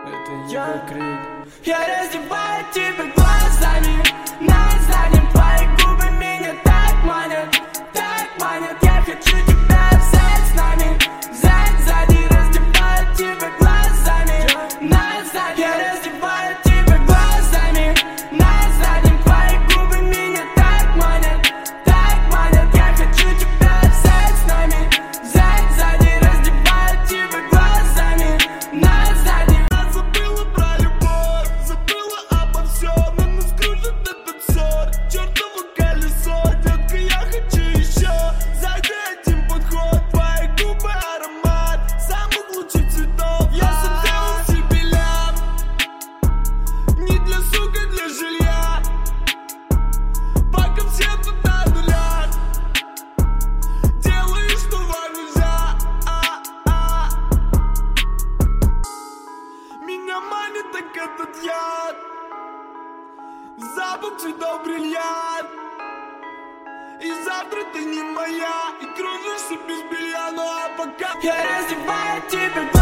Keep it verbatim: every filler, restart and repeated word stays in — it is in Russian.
Это Егор Крид. Я раздеваю тебя глазами, на заднем твои губы меня так манят, так манят. Я хочу тебя взять с нами, взять сзади. Раздеваю тебя глазами, на заднем. Я раздеваю тебя глазами, на заднем твои губы меня так манят, так манят. Я хочу тебя взять с нами, взять сзади. Раздеваю тебя глазами, на заднем. Забыла про любовь, забыла обо всем, но нас кружит этот ссор, чертово колесо. Детка, я хочу еще, за этим подход, твои губы аромат самых лучших цветов. Я сам делал себе лям, не для сука, для жилья, пока все тут на нулях, делаю, что вам нельзя. А-а. Меня манит так этот яд, запах цветов бриллиант. И завтра ты не моя, и кружишься без белья. Ну а пока Я раздеваю тебя глазами.